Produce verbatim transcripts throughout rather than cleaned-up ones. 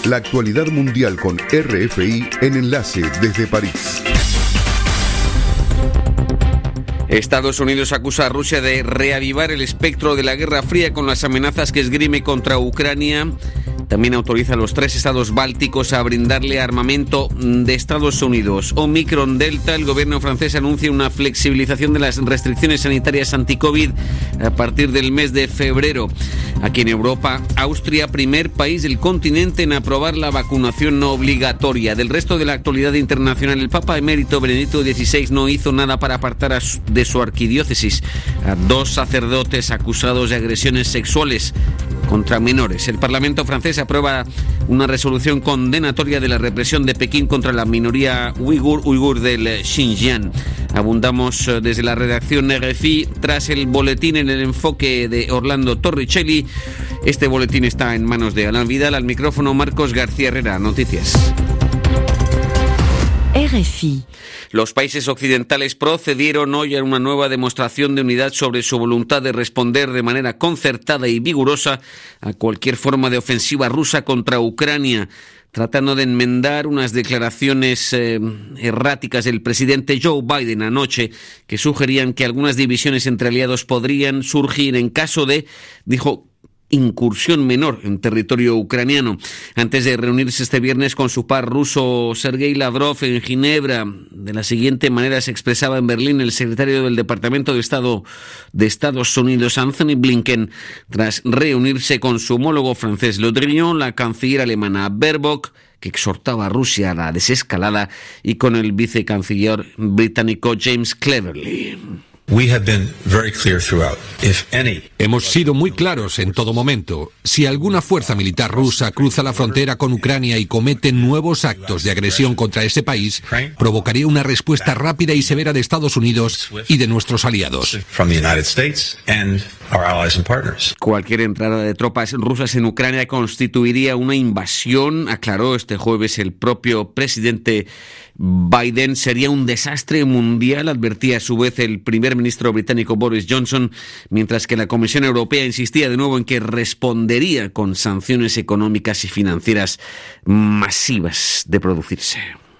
La actualidad mundial con R F I en Enlace desde París. Estados Unidos acusa a Rusia de reavivar el espectro de la Guerra Fría con las amenazas que esgrime contra Ucrania. También autoriza a los tres estados bálticos a brindarle armamento de Estados Unidos. Omicron Delta, el gobierno francés anuncia una flexibilización de las restricciones sanitarias anti-COVID a partir del mes de febrero. Aquí en Europa, Austria, primer país del continente en aprobar la vacunación no obligatoria. Del resto de la actualidad internacional, el Papa emérito Benedicto dieciséis no hizo nada para apartar a su, de su arquidiócesis a dos sacerdotes acusados de agresiones sexuales contra menores. El Parlamento francés aprueba una resolución condenatoria de la represión de Pekín contra la minoría uigur, uigur del Xinjiang. Abundamos desde la redacción R F I tras el boletín en el enfoque de Orlando Torricelli. Este boletín está en manos de Alan Vidal. Al micrófono Marcos García Herrera. Noticias. R F I. Los países occidentales procedieron hoy a una nueva demostración de unidad sobre su voluntad de responder de manera concertada y vigorosa a cualquier forma de ofensiva rusa contra Ucrania, tratando de enmendar unas declaraciones eh, erráticas del presidente Joe Biden anoche, que sugerían que algunas divisiones entre aliados podrían surgir en caso de, dijo, incursión menor en territorio ucraniano. Antes de reunirse este viernes con su par ruso Sergei Lavrov en Ginebra, de la siguiente manera se expresaba en Berlín el secretario del Departamento de Estado de Estados Unidos, Anthony Blinken, tras reunirse con su homólogo francés Le Drian, la canciller alemana Baerbock, que exhortaba a Rusia a la desescalada, y con el vicecanciller británico James Cleverly. We have been very clear throughout. If any... Hemos sido muy claros en todo momento. Si alguna fuerza militar rusa cruza la frontera con Ucrania y comete nuevos actos de agresión contra ese país, provocaría una respuesta rápida y severa de Estados Unidos y de nuestros aliados. From the United States and our allies and partners. Cualquier entrada de tropas rusas en Ucrania constituiría una invasión, aclaró este jueves el propio presidente Biden. Sería un desastre mundial, advertía a su vez el primer ministro británico Boris Johnson, mientras que la Comisión Europea insistía de nuevo en que respondería con sanciones económicas y financieras masivas de producirse.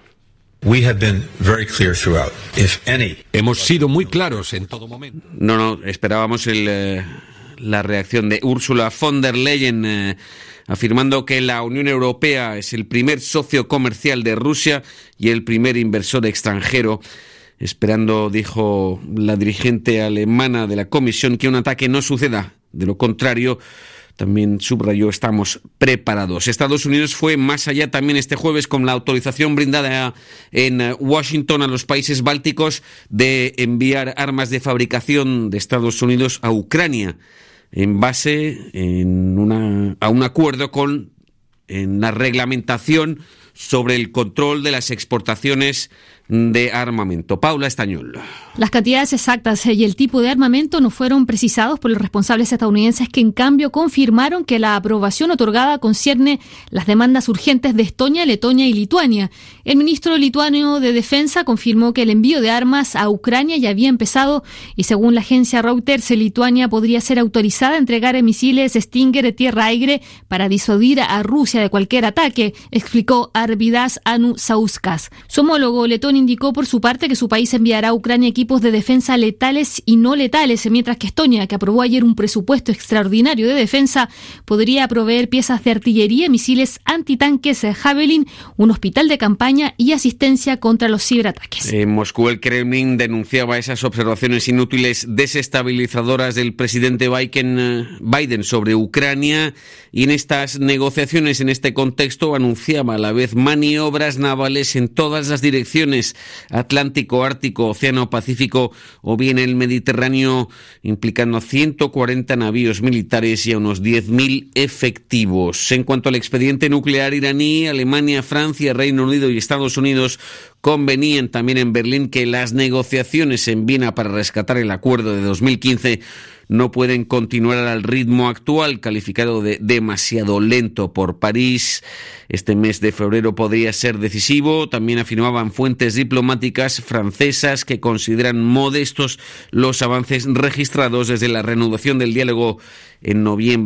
We have been very clear throughout. If any... Hemos sido muy claros en todo momento. No, no, esperábamos el, eh, la reacción de Ursula von der Leyen, eh, afirmando que la Unión Europea es el primer socio comercial de Rusia y el primer inversor extranjero, esperando, dijo la dirigente alemana de la Comisión, que un ataque no suceda. De lo contrario, también subrayó, estamos preparados. Estados Unidos fue más allá también este jueves con la autorización brindada en Washington a los países bálticos de enviar armas de fabricación de Estados Unidos a Ucrania, en base en una, a un acuerdo con en la reglamentación sobre el control de las exportaciones de armamento. Paula Estañol. Las cantidades exactas y el tipo de armamento no fueron precisados por los responsables estadounidenses, que en cambio confirmaron que la aprobación otorgada concierne las demandas urgentes de Estonia, Letonia y Lituania. El ministro lituano de Defensa confirmó que el envío de armas a Ucrania ya había empezado y, según la agencia Reuters, Lituania podría ser autorizada a entregar misiles Stinger de tierra-aire para disuadir a Rusia de cualquier ataque, explicó Arvydas Anušauskas. Su homólogo letón indicó por su parte que su país enviará a Ucrania equipos de defensa letales y no letales, mientras que Estonia, que aprobó ayer un presupuesto extraordinario de defensa, podría proveer piezas de artillería, misiles antitanques Javelin, un hospital de campaña y asistencia contra los ciberataques. En Moscú, el Kremlin denunciaba esas observaciones inútiles, desestabilizadoras del presidente Biden, Biden sobre Ucrania, y en estas negociaciones, en este contexto, anunciaba a la vez maniobras navales en todas las direcciones: Atlántico, Ártico, Océano Pacífico o bien el Mediterráneo, implicando a ciento cuarenta navíos militares y a unos diez mil efectivos. En cuanto al expediente nuclear iraní, Alemania, Francia, Reino Unido y Estados Unidos convenían también en Berlín que las negociaciones en Viena para rescatar el acuerdo de dos mil quince no pueden continuar al ritmo actual, calificado de demasiado lento por París. Este mes de febrero podría ser decisivo. También afirmaban fuentes diplomáticas francesas que consideran modestos los avances registrados desde la reanudación del diálogo en noviembre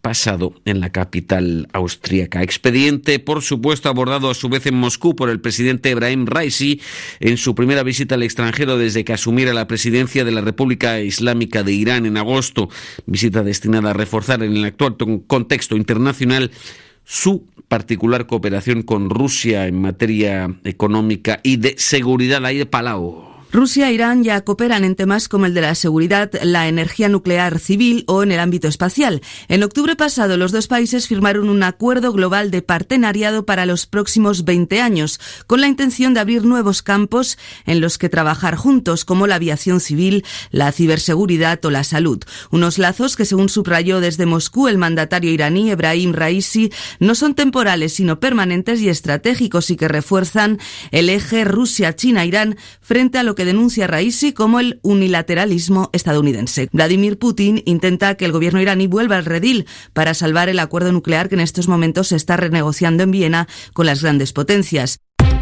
pasado en la capital austríaca. Expediente, por supuesto, abordado a su vez en Moscú por el presidente Ebrahim Raisi en su primera visita al extranjero desde que asumiera la presidencia de la República Islámica de Irán en agosto. Visita destinada a reforzar en el actual contexto internacional su particular cooperación con Rusia en materia económica y de seguridad. Ahí de Palau. Rusia e Irán ya cooperan en temas como el de la seguridad, la energía nuclear civil o en el ámbito espacial. En octubre pasado, los dos países firmaron un acuerdo global de partenariado para los próximos veinte años, con la intención de abrir nuevos campos en los que trabajar juntos, como la aviación civil, la ciberseguridad o la salud. Unos lazos que, según subrayó desde Moscú el mandatario iraní Ebrahim Raisi, no son temporales, sino permanentes y estratégicos, y que refuerzan el eje Rusia-China-Irán frente a lo que denuncia Raisi como el unilateralismo estadounidense. Vladimir Putin intenta que el gobierno iraní vuelva al redil para salvar el acuerdo nuclear que en estos momentos se está renegociando en Viena con las grandes potencias.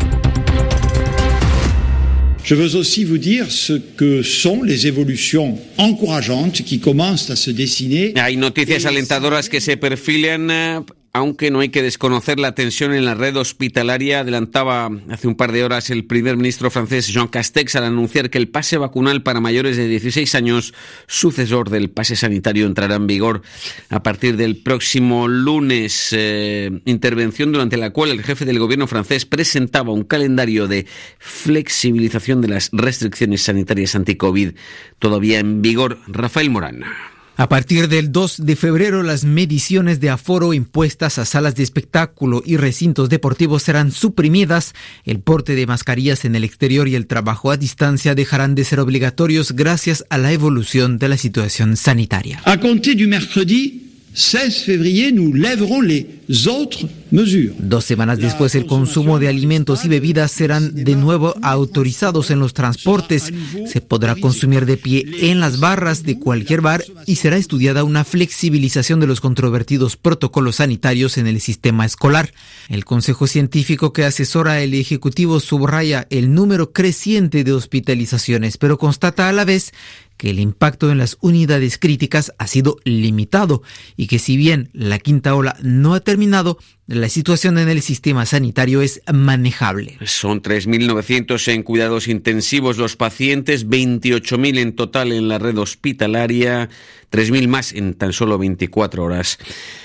Je veux aussi vous dire ce que sont les évolutions encourageantes qui commencent à se dessiner. Hay noticias alentadoras que se perfilan, aunque no hay que desconocer la tensión en la red hospitalaria. Adelantaba hace un par de horas el primer ministro francés Jean Castex al anunciar que el pase vacunal para mayores de dieciséis años, sucesor del pase sanitario, entrará en vigor a partir del próximo lunes. Eh, intervención durante la cual el jefe del gobierno francés presentaba un calendario de flexibilización de las restricciones sanitarias anti-COVID todavía en vigor. Rafael Morán. A partir del dos de febrero, las mediciones de aforo impuestas a salas de espectáculo y recintos deportivos serán suprimidas. El porte de mascarillas en el exterior y el trabajo a distancia dejarán de ser obligatorios gracias a la evolución de la situación sanitaria. À compter du mercredi seize février, nous lèverons les autres mesures. Dos semanas después, el consumo de alimentos y bebidas serán de nuevo autorizados en los transportes. Se podrá consumir de pie en las barras de cualquier bar y será estudiada una flexibilización de los controvertidos protocolos sanitarios en el sistema escolar. El Consejo Científico que asesora el Ejecutivo subraya el número creciente de hospitalizaciones, pero constata a la vez que el impacto en las unidades críticas ha sido limitado y que si bien la quinta ola no ha terminado, la situación en el sistema sanitario es manejable. Son tres mil novecientos en cuidados intensivos los pacientes, veintiocho mil en total en la red hospitalaria, tres mil más en tan solo veinticuatro horas.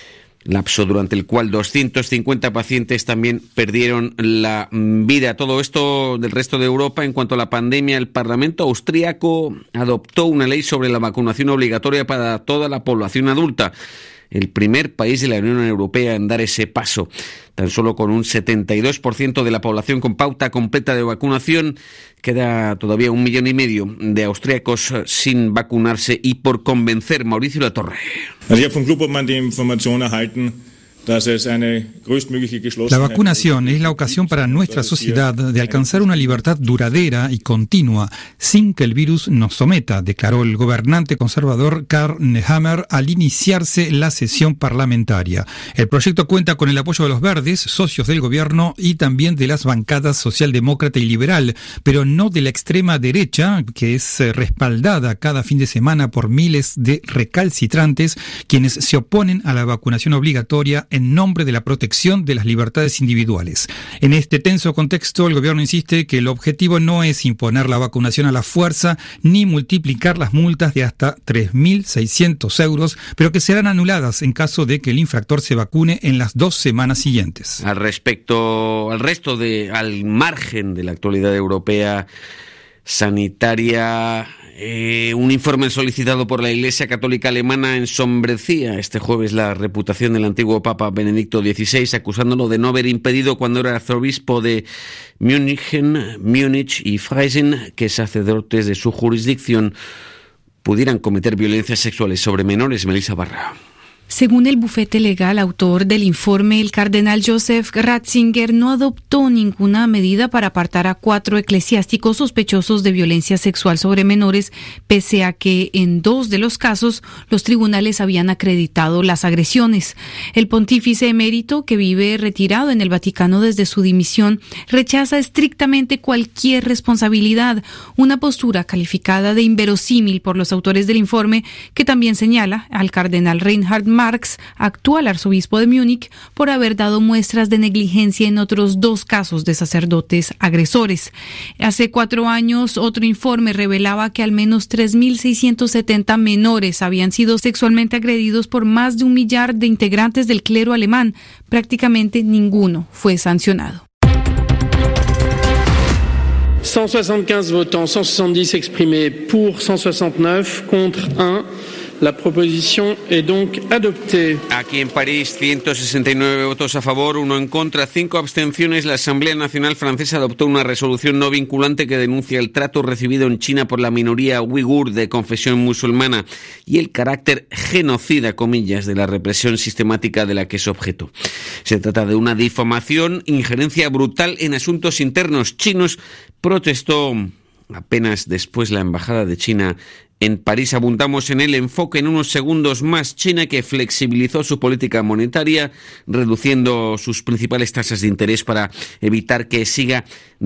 Lapso durante el cual doscientos cincuenta pacientes también perdieron la vida. Todo esto del resto de Europa. En cuanto a la pandemia, el Parlamento austríaco adoptó una ley sobre la vacunación obligatoria para toda la población adulta. El primer país de la Unión Europea en dar ese paso. Tan solo con un setenta y dos por ciento de la población con pauta completa de vacunación, queda todavía un millón y medio de austríacos sin vacunarse y por convencer. Mauricio Latorre. La vacunación es la ocasión para nuestra sociedad de alcanzar una libertad duradera y continua, sin que el virus nos someta, declaró el gobernante conservador Karl Nehammer al iniciarse la sesión parlamentaria. El proyecto cuenta con el apoyo de los verdes, socios del gobierno, y también de las bancadas socialdemócrata y liberal, pero no de la extrema derecha, que es respaldada cada fin de semana por miles de recalcitrantes, quienes se oponen a la vacunación obligatoria en nombre de la protección de las libertades individuales. En este tenso contexto, el gobierno insiste que el objetivo no es imponer la vacunación a la fuerza ni multiplicar las multas de hasta tres mil seiscientos euros, pero que serán anuladas en caso de que el infractor se vacune en las dos semanas siguientes. Al respecto, al resto de, al margen de la actualidad europea sanitaria, Eh, un informe solicitado por la Iglesia Católica Alemana ensombrecía este jueves la reputación del antiguo Papa Benedicto dieciséis, acusándolo de no haber impedido cuando era arzobispo de München, Múnich y Freising que sacerdotes de su jurisdicción pudieran cometer violencias sexuales sobre menores. Melissa Barra. Según el bufete legal autor del informe, el cardenal Joseph Ratzinger no adoptó ninguna medida para apartar a cuatro eclesiásticos sospechosos de violencia sexual sobre menores, pese a que en dos de los casos los tribunales habían acreditado las agresiones. El pontífice emérito, que vive retirado en el Vaticano desde su dimisión, rechaza estrictamente cualquier responsabilidad, una postura calificada de inverosímil por los autores del informe, que también señala al cardenal Reinhard Marx, actual arzobispo de Múnich, por haber dado muestras de negligencia en otros dos casos de sacerdotes agresores. Hace cuatro años, otro informe revelaba que al menos tres mil seiscientos setenta menores habían sido sexualmente agredidos por más de un millar de integrantes del clero alemán. Prácticamente ninguno fue sancionado. cent soixante-quinze votants, cent soixante-dix exprimés pour, cent soixante-neuf contre un. La proposición es donc adoptée. Aquí en París, ciento sesenta y nueve votos a favor, uno en contra, cinco abstenciones. La Asamblea Nacional Francesa adoptó una resolución no vinculante que denuncia el trato recibido en China por la minoría uigur de confesión musulmana y el carácter genocida, comillas, de la represión sistemática de la que es objeto. Se trata de una difamación, injerencia brutal en asuntos internos chinos. Protestó apenas después la Embajada de China en París. Abundamos en el enfoque en unos segundos más. China, que flexibilizó su política monetaria, reduciendo sus principales tasas de interés para evitar que siga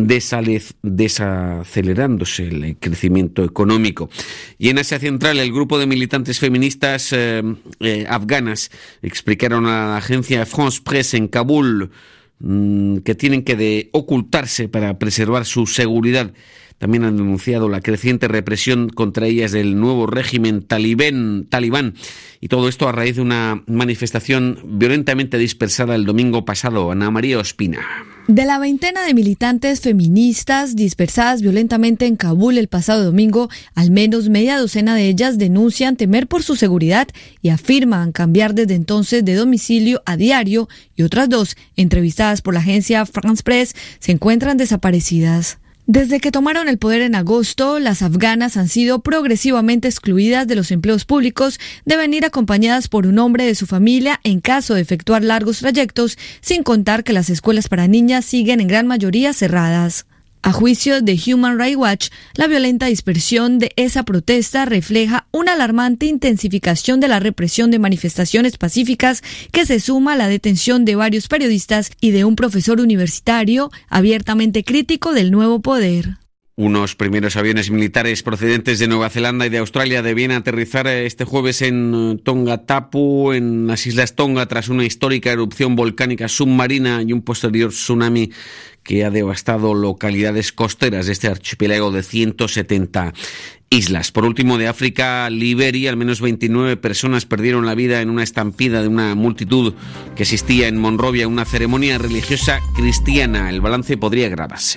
desacelerándose el crecimiento económico. Y en Asia Central, el grupo de militantes feministas eh, eh, afganas explicaron a la agencia France Presse en Kabul mmm, que tienen que de ocultarse para preservar su seguridad. También han denunciado la creciente represión contra ellas del nuevo régimen talibán, talibán. Y todo esto a raíz de una manifestación violentamente dispersada el domingo pasado. Ana María Ospina. De la veintena de militantes feministas dispersadas violentamente en Kabul el pasado domingo, al menos media docena de ellas denuncian temer por su seguridad y afirman cambiar desde entonces de domicilio a diario, y otras dos, entrevistadas por la agencia France Presse, se encuentran desaparecidas. Desde que tomaron el poder en agosto, las afganas han sido progresivamente excluidas de los empleos públicos, deben ir acompañadas por un hombre de su familia en caso de efectuar largos trayectos, sin contar que las escuelas para niñas siguen en gran mayoría cerradas. A juicio de Human Rights Watch, la violenta dispersión de esa protesta refleja una alarmante intensificación de la represión de manifestaciones pacíficas que se suma a la detención de varios periodistas y de un profesor universitario abiertamente crítico del nuevo poder. Unos primeros aviones militares procedentes de Nueva Zelanda y de Australia debían aterrizar este jueves en Tongatapu, en las Islas Tonga, tras una histórica erupción volcánica submarina y un posterior tsunami que ha devastado localidades costeras de este archipiélago de ciento setenta islas. Por último, de África, Liberia, al menos veintinueve personas perdieron la vida en una estampida de una multitud que asistía en Monrovia a una ceremonia religiosa cristiana. El balance podría agravarse.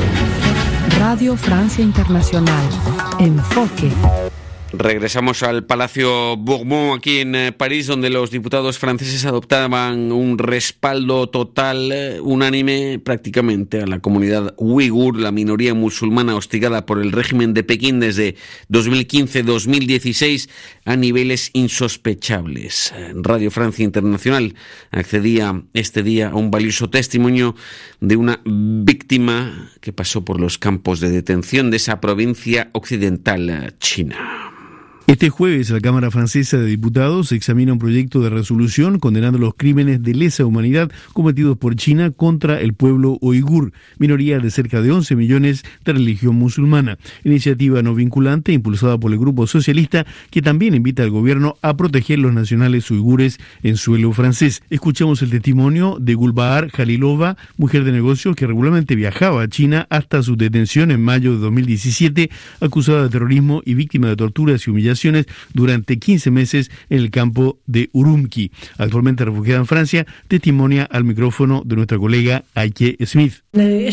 Radio Francia Internacional. Enfoque. Regresamos al Palacio Bourbon, aquí en eh, París, donde los diputados franceses adoptaban un respaldo total, eh, unánime prácticamente, a la comunidad uigur, la minoría musulmana hostigada por el régimen de Pekín desde dos mil quince a dos mil dieciséis a niveles insospechables. Radio Francia Internacional accedía este día a un valioso testimonio de una víctima que pasó por los campos de detención de esa provincia occidental china. Este jueves, la Cámara Francesa de Diputados examina un proyecto de resolución condenando los crímenes de lesa humanidad cometidos por China contra el pueblo uigur, minoría de cerca de once millones de religión musulmana. Iniciativa no vinculante impulsada por el Grupo Socialista, que también invita al gobierno a proteger los nacionales uigures en suelo francés. Escuchamos el testimonio de Gulbahar Jalilova, mujer de negocios que regularmente viajaba a China hasta su detención en mayo de dos mil diecisiete, acusada de terrorismo y víctima de torturas y humillaciones durante quince meses en el campo de Urumqi. Actualmente refugiada en Francia, testimonia al micrófono de nuestra colega Aike Smith. Me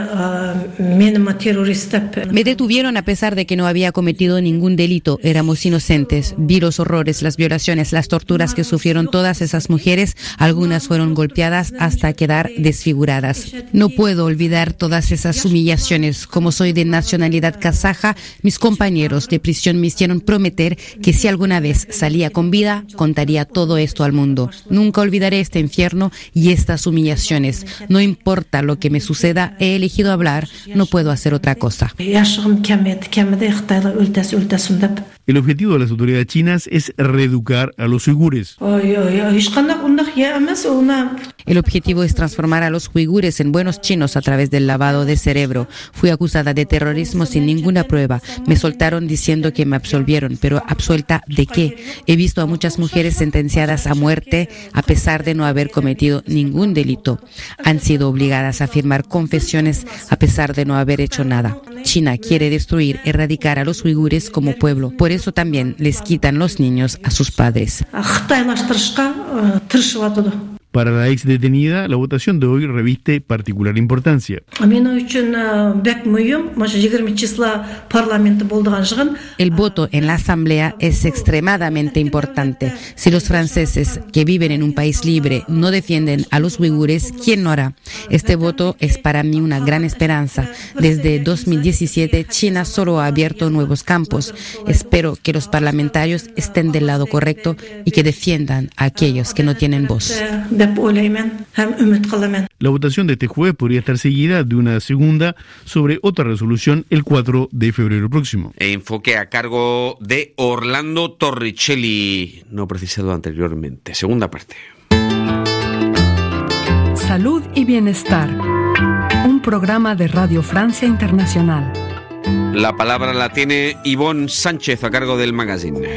detuvieron a pesar de que no había cometido ningún delito. Éramos inocentes. Vi los horrores, las violaciones, las torturas que sufrieron todas esas mujeres. Algunas fueron golpeadas hasta quedar desfiguradas. No puedo olvidar todas esas humillaciones. Como soy de nacionalidad kazaja, mis compañeros de prisión me hicieron prometer que si alguna vez salía con vida, contaría todo esto al mundo. Nunca olvidaré este infierno y estas humillaciones. No importa lo que me suceda, he elegido hablar, no puedo hacer otra cosa. El objetivo de las autoridades chinas es reeducar a los uigures. El objetivo es transformar a los uigures en buenos chinos a través del lavado de cerebro. Fui acusada de terrorismo sin ninguna prueba. Me soltaron diciendo que me absolvieron, pero ¿absuelta de qué? He visto a muchas mujeres sentenciadas a muerte a pesar de no haber cometido ningún delito. Han sido obligadas a firmar confesiones a pesar de no haber hecho nada. China quiere destruir, erradicar a los uigures como pueblo. Por eso también les quitan los niños a sus padres. Para la ex detenida, la votación de hoy reviste particular importancia. El voto en la Asamblea es extremadamente importante. Si los franceses que viven en un país libre no defienden a los uigures, ¿quién lo hará? Este voto es para mí una gran esperanza. Desde dos mil diecisiete, China solo ha abierto nuevos campos. Espero que los parlamentarios estén del lado correcto y que defiendan a aquellos que no tienen voz. La votación de este jueves podría estar seguida de una segunda sobre otra resolución el cuatro de febrero próximo. Enfoque a cargo de Orlando Torricelli, no precisado anteriormente. Segunda parte. Salud y bienestar. Un programa de Radio Francia Internacional. La palabra la tiene Ivonne Sánchez a cargo del magazine.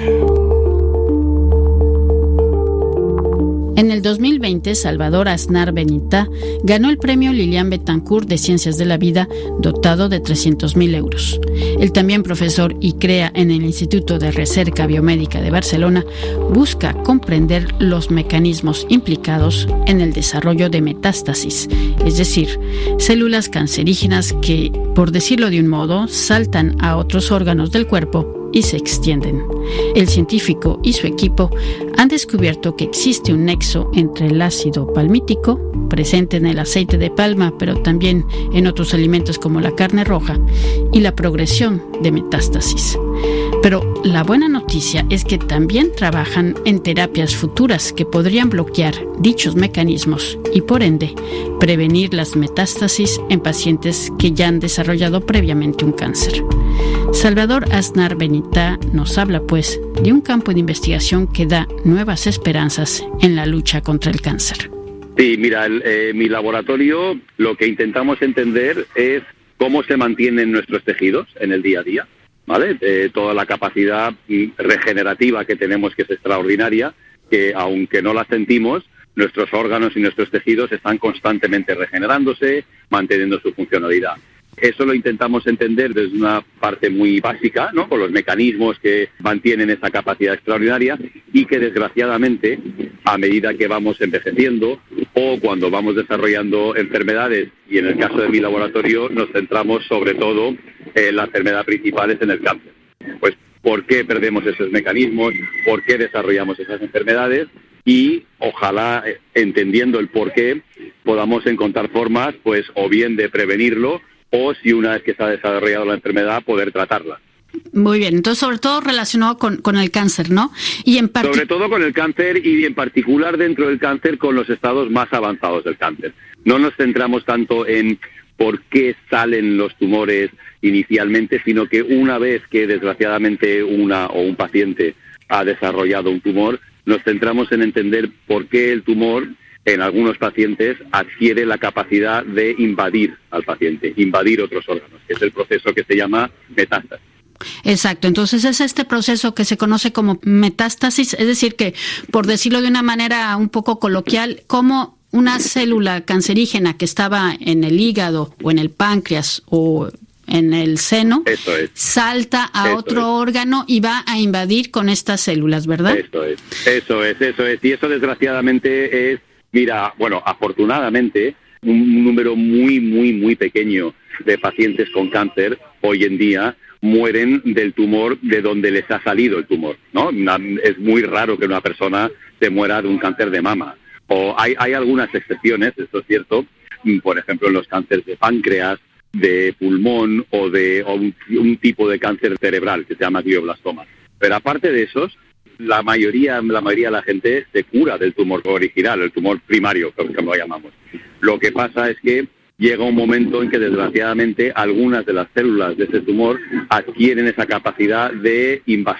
En el dos mil veinte, Salvador Aznar Benitá ganó el premio Lilian Bettencourt de Ciencias de la Vida, dotado de trescientos mil euros. El también profesor y crea en el Instituto de Recerca Biomédica de Barcelona busca comprender los mecanismos implicados en el desarrollo de metástasis, es decir, células cancerígenas que, por decirlo de un modo, saltan a otros órganos del cuerpo y se extienden. El científico y su equipo han descubierto que existe un nexo entre el ácido palmítico, presente en el aceite de palma, pero también en otros alimentos como la carne roja, y la progresión de metástasis. Pero la buena noticia es que también trabajan en terapias futuras que podrían bloquear dichos mecanismos y, por ende, prevenir las metástasis en pacientes que ya han desarrollado previamente un cáncer. Salvador Aznar Benitá nos habla, pues, de un campo de investigación que da nuevas esperanzas en la lucha contra el cáncer. Sí, mira, el, eh, mi laboratorio lo que intentamos entender es cómo se mantienen nuestros tejidos en el día a día, ¿vale? Eh, toda la capacidad regenerativa que tenemos, que es extraordinaria, que aunque no la sentimos, nuestros órganos y nuestros tejidos están constantemente regenerándose, manteniendo su funcionalidad. Eso lo intentamos entender desde una parte muy básica, ¿no? Con los mecanismos que mantienen esa capacidad extraordinaria y que, desgraciadamente, a medida que vamos envejeciendo o cuando vamos desarrollando enfermedades, y en el caso de mi laboratorio nos centramos sobre todo en la enfermedad principal, es en el cáncer. Pues, ¿por qué perdemos esos mecanismos? ¿Por qué desarrollamos esas enfermedades? Y ojalá, entendiendo el por qué, podamos encontrar formas, pues, o bien de prevenirlo, o si una vez que se ha desarrollado la enfermedad, poder tratarla. Muy bien, entonces sobre todo relacionado con, con el cáncer, ¿no? Y en part- Sobre todo con el cáncer y en particular dentro del cáncer con los estados más avanzados del cáncer. No nos centramos tanto en por qué salen los tumores inicialmente, sino que una vez que desgraciadamente una o un paciente ha desarrollado un tumor, nos centramos en entender por qué el tumor en algunos pacientes adquiere la capacidad de invadir al paciente, invadir otros órganos, que es el proceso que se llama metástasis. Exacto, entonces es este proceso que se conoce como metástasis, es decir que, por decirlo de una manera un poco coloquial, como una célula cancerígena que estaba en el hígado o en el páncreas o en el seno, Eso es. salta a Eso otro es. órgano y va a invadir con estas células, ¿verdad? Eso es, eso es, eso es. Y eso desgraciadamente es, mira, bueno, afortunadamente, un número muy, muy, muy pequeño de pacientes con cáncer hoy en día mueren del tumor de donde les ha salido el tumor, ¿no? Es muy raro que una persona se muera de un cáncer de mama. O hay, hay algunas excepciones, esto es cierto, por ejemplo, en los cánceres de páncreas, de pulmón o de o un, un tipo de cáncer cerebral que se llama glioblastoma. Pero aparte de esos, la mayoría, la mayoría de la gente se cura del tumor original, el tumor primario, como lo llamamos. Lo que pasa es que llega un momento en que, desgraciadamente, algunas de las células de ese tumor adquieren esa capacidad de invasión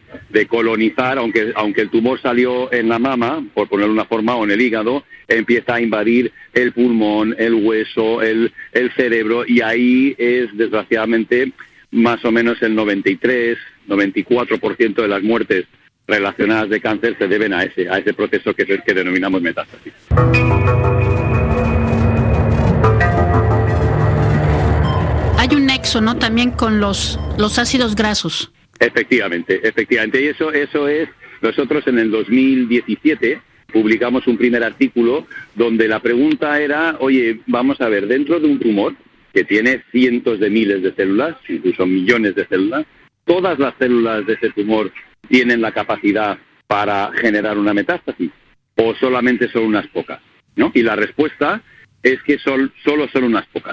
de colonizar, aunque, aunque el tumor salió en la mama, por ponerlo de una forma, o en el hígado, empieza a invadir el pulmón, el hueso, el, el cerebro, y ahí es, desgraciadamente, más o menos el noventa y tres, noventa y cuatro por ciento de las muertes relacionadas de cáncer se deben a ese, a ese proceso que, que denominamos metástasis. Hay un nexo, ¿no?, también con los, los ácidos grasos. Efectivamente, efectivamente. Y eso, eso es, nosotros en el dos mil diecisiete publicamos un primer artículo donde la pregunta era, oye, vamos a ver, dentro de un tumor que tiene cientos de miles de células, incluso millones de células, ¿todas las células de ese tumor tienen la capacidad para generar una metástasis? ¿O solamente son unas pocas? ¿No? Y la respuesta es que son, solo son unas pocas.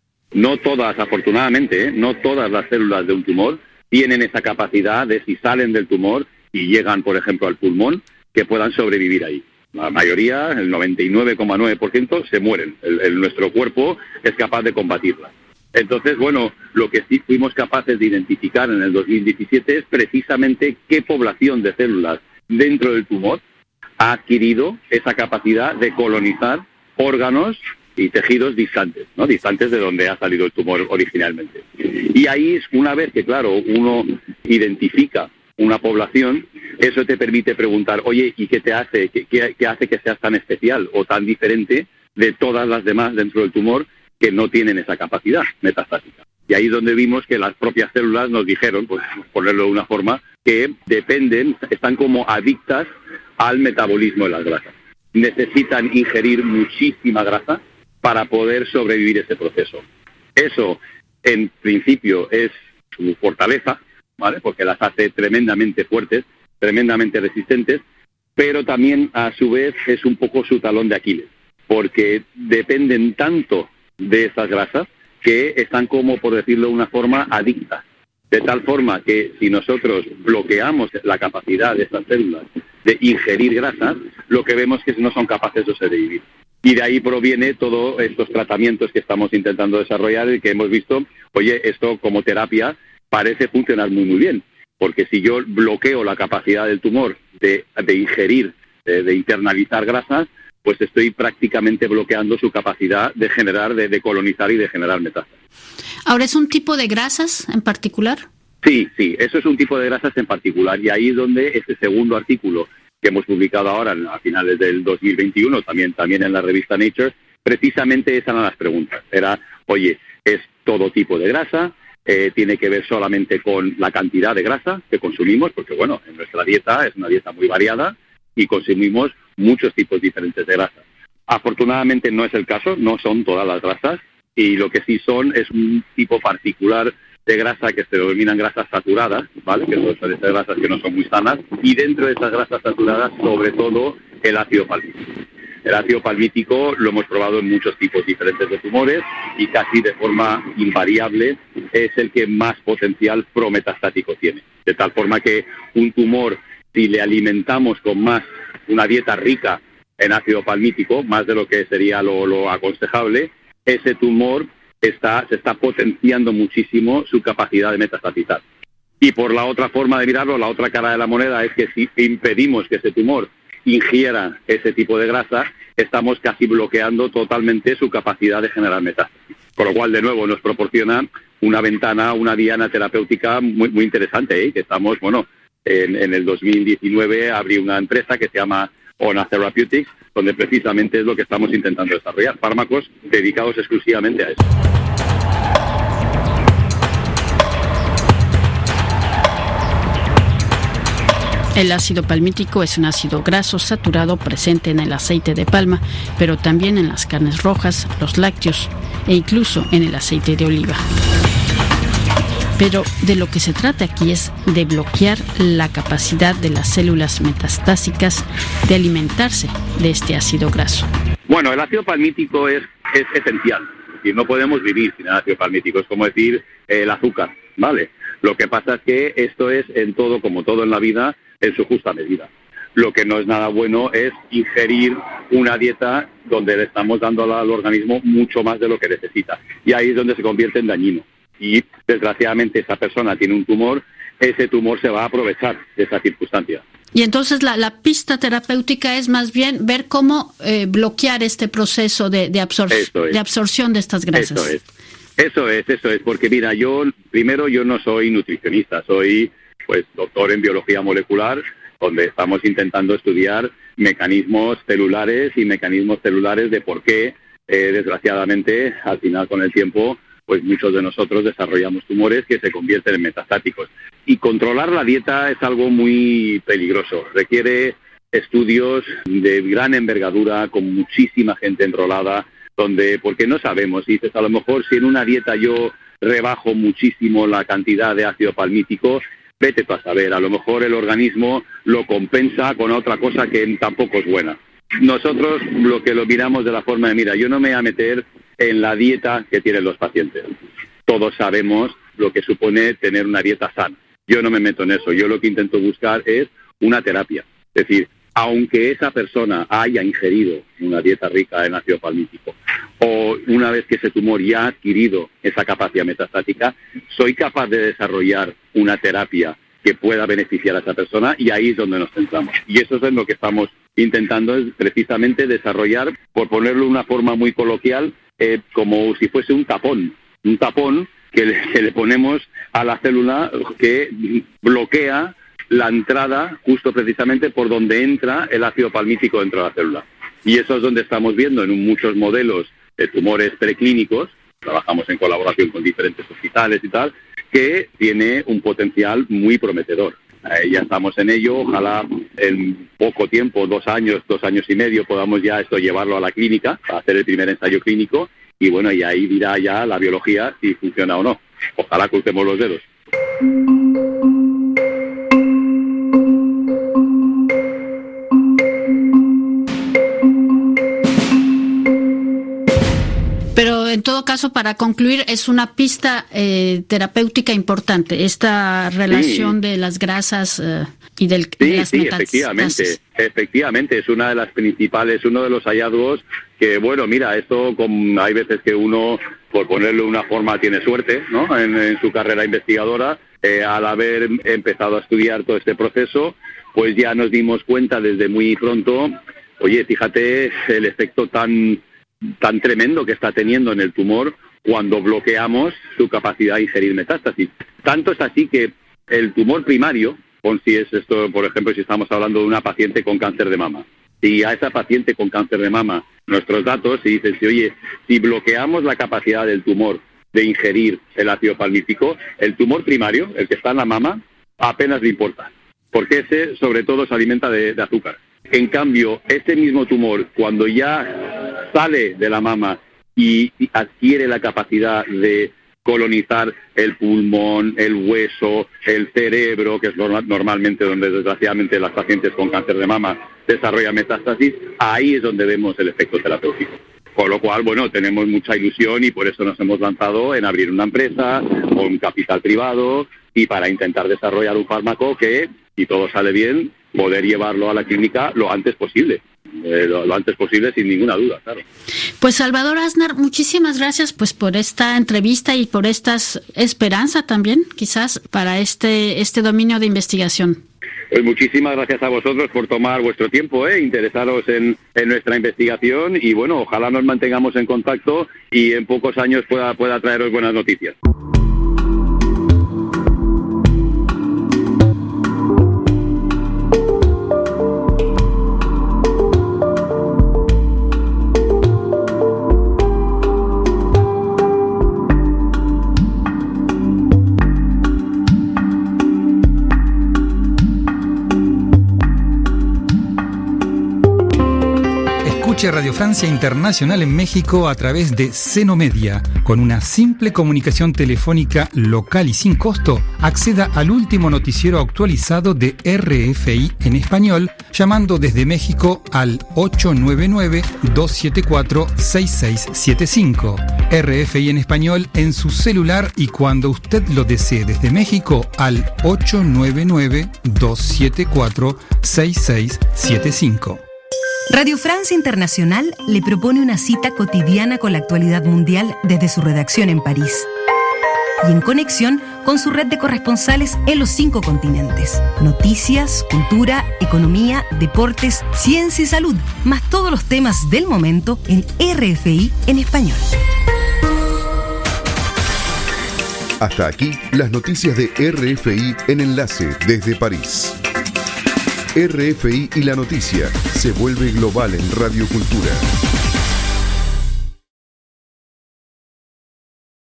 No todas, afortunadamente, ¿eh? no todas las células de un tumor tienen esa capacidad de, si salen del tumor y llegan, por ejemplo, al pulmón, que puedan sobrevivir ahí. La mayoría, el noventa y nueve coma nueve por ciento, se mueren. El, el, nuestro cuerpo es capaz de combatirlas. Entonces, bueno, lo que sí fuimos capaces de identificar en el dos mil diecisiete es precisamente qué población de células dentro del tumor ha adquirido esa capacidad de colonizar órganos y tejidos distantes, ¿no? Distantes de donde ha salido el tumor originalmente. Y ahí es una vez que, claro, uno identifica una población, eso te permite preguntar, oye, ¿y qué te hace, qué, qué, qué hace que seas tan especial o tan diferente de todas las demás dentro del tumor que no tienen esa capacidad metastática? Y ahí es donde vimos que las propias células nos dijeron, pues ponerlo de una forma, que dependen, están como adictas al metabolismo de las grasas. Necesitan ingerir muchísima grasa para poder sobrevivir ese proceso. Eso, en principio, es su fortaleza, ¿vale? Porque las hace tremendamente fuertes, tremendamente resistentes, pero también, a su vez, es un poco su talón de Aquiles, porque dependen tanto de esas grasas que están como, por decirlo de una forma, adictas. De tal forma que si nosotros bloqueamos la capacidad de estas células de ingerir grasas, lo que vemos es que no son capaces de sobrevivir. Y de ahí proviene todos estos tratamientos que estamos intentando desarrollar y que hemos visto, oye, esto como terapia parece funcionar muy, muy bien. Porque si yo bloqueo la capacidad del tumor de, de ingerir, de, de internalizar grasas, pues estoy prácticamente bloqueando su capacidad de generar, de, de colonizar y de generar metástasis. Ahora, ¿es un tipo de grasas en particular? Sí, sí, eso es un tipo de grasas en particular. Y ahí es donde este segundo artículo que hemos publicado ahora a finales del dos mil veintiuno, también, también en la revista Nature, precisamente esas eran las preguntas. Era, oye, ¿es todo tipo de grasa? Eh, ¿Tiene que ver solamente con la cantidad de grasa que consumimos? Porque, bueno, en nuestra dieta es una dieta muy variada y consumimos muchos tipos diferentes de grasas. Afortunadamente no es el caso, no son todas las grasas, y lo que sí son es un tipo particular de grasa que se denominan grasas saturadas, ¿vale? Que son esas grasas que no son muy sanas, y dentro de esas grasas saturadas, sobre todo, el ácido palmítico. El ácido palmítico lo hemos probado en muchos tipos diferentes de tumores y casi de forma invariable es el que más potencial prometastático tiene. De tal forma que un tumor, si le alimentamos con más, una dieta rica en ácido palmítico, más de lo que sería lo, lo aconsejable, ese tumor está, se está potenciando muchísimo su capacidad de metastatizar. Y por la otra forma de mirarlo, la otra cara de la moneda es que si impedimos que ese tumor ingiera ese tipo de grasa, estamos casi bloqueando totalmente su capacidad de generar metástasis. Con lo cual, de nuevo, nos proporciona una ventana, una diana terapéutica muy, muy interesante, ¿eh? Que estamos, bueno, en, en el dos mil diecinueve abrí una empresa que se llama Ona Therapeutics, donde precisamente es lo que estamos intentando desarrollar, fármacos dedicados exclusivamente a eso. El ácido palmítico es un ácido graso saturado presente en el aceite de palma, pero también en las carnes rojas, los lácteos e incluso en el aceite de oliva. Pero de lo que se trata aquí es de bloquear la capacidad de las células metastásicas de alimentarse de este ácido graso. Bueno, el ácido palmítico es, es esencial y no podemos vivir sin el ácido palmítico. Es como decir eh, el azúcar, ¿vale? Lo que pasa es que esto es en todo, como todo en la vida, en su justa medida. Lo que no es nada bueno es ingerir una dieta donde le estamos dando al organismo mucho más de lo que necesita. Y ahí es donde se convierte en dañino. Y desgraciadamente esa persona tiene un tumor ese tumor se va a aprovechar de esa circunstancia. Y entonces la, la pista terapéutica es más bien ver cómo eh, bloquear este proceso de, de, absor- es. de absorción de estas grasas. Eso es, eso es, eso es, porque mira, yo primero yo no soy nutricionista, soy pues doctor en biología molecular, donde estamos intentando estudiar mecanismos celulares y mecanismos celulares de por qué, eh, desgraciadamente, al final con el tiempo, pues muchos de nosotros desarrollamos tumores que se convierten en metastáticos. Y controlar la dieta es algo muy peligroso. Requiere estudios de gran envergadura, con muchísima gente enrolada, donde, porque no sabemos, dices, a lo mejor si en una dieta yo rebajo muchísimo la cantidad de ácido palmítico, vete tú a saber, a lo mejor el organismo lo compensa con otra cosa que tampoco es buena. Nosotros lo que lo miramos de la forma de, mira, yo no me voy a meter en la dieta que tienen los pacientes. Todos sabemos lo que supone tener una dieta sana. Yo no me meto en eso. Yo lo que intento buscar es una terapia. Es decir, aunque esa persona haya ingerido una dieta rica en ácido palmítico, o una vez que ese tumor ya ha adquirido esa capacidad metastática, soy capaz de desarrollar una terapia que pueda beneficiar a esa persona, y ahí es donde nos centramos. Y eso es en lo que estamos intentando, es precisamente desarrollar, por ponerlo de una forma muy coloquial, eh, como si fuese un tapón, un tapón que le, que le ponemos a la célula que bloquea la entrada justo precisamente por donde entra el ácido palmítico dentro de la célula. Y eso es donde estamos viendo en muchos modelos de tumores preclínicos, trabajamos en colaboración con diferentes hospitales y tal, que tiene un potencial muy prometedor. Eh, ya estamos en ello, ojalá en poco tiempo, dos años, dos años y medio, podamos ya esto llevarlo a la clínica, para hacer el primer ensayo clínico, y bueno, y ahí dirá ya la biología si funciona o no. Ojalá crucemos los dedos. Pero en todo caso, para concluir, es una pista eh, terapéutica importante, esta relación sí. de las grasas eh, y del, sí, de las sí, metas- efectivamente, grasas. efectivamente, es una de las principales, uno de los hallazgos que, bueno, mira, esto con, hay veces que uno, por ponerlo de una forma, tiene suerte, ¿no?, en, en su carrera investigadora, eh, al haber empezado a estudiar todo este proceso, pues ya nos dimos cuenta desde muy pronto, oye, fíjate el efecto tan tan tremendo que está teniendo en el tumor cuando bloqueamos su capacidad de ingerir metástasis. Tanto es así que el tumor primario, con si es esto, por ejemplo, si estamos hablando de una paciente con cáncer de mama, si a esa paciente con cáncer de mama, nuestros datos, si dicen, si, oye, si bloqueamos la capacidad del tumor de ingerir el ácido palmítico, el tumor primario, el que está en la mama, apenas le importa, porque ese sobre todo se alimenta de, de azúcar. En cambio, ese mismo tumor, cuando ya sale de la mama y, y adquiere la capacidad de colonizar el pulmón, el hueso, el cerebro, que es normal, normalmente donde desgraciadamente las pacientes con cáncer de mama desarrollan metástasis, ahí es donde vemos el efecto terapéutico. Con lo cual, bueno, tenemos mucha ilusión y por eso nos hemos lanzado en abrir una empresa con capital privado y para intentar desarrollar un fármaco que, si todo sale bien, poder llevarlo a la clínica lo antes posible. Eh, lo, lo antes posible, sin ninguna duda, claro. Pues Salvador Aznar, muchísimas gracias pues por esta entrevista y por esta esperanza también, quizás, para este este dominio de investigación. Pues muchísimas gracias a vosotros por tomar vuestro tiempo, eh, interesaros en, en nuestra investigación y bueno, ojalá nos mantengamos en contacto y en pocos años pueda, pueda traeros buenas noticias. Radio Francia Internacional en México a través de Seno Media. Con una simple comunicación telefónica local y sin costo, acceda al último noticiero actualizado de R F I en español, llamando desde México al ocho nueve nueve, dos siete cuatro, seis seis siete cinco. R F I en español en su celular y cuando usted lo desee desde México al ocho nueve nueve, dos siete cuatro, seis seis siete cinco. Radio Francia Internacional le propone una cita cotidiana con la actualidad mundial desde su redacción en París. Y en conexión con su red de corresponsales en los cinco continentes. Noticias, cultura, economía, deportes, ciencia y salud, más todos los temas del momento en R F I en español. Hasta aquí las noticias de R F I en Enlace desde París. R F I y la noticia se vuelve global en Radio Cultura.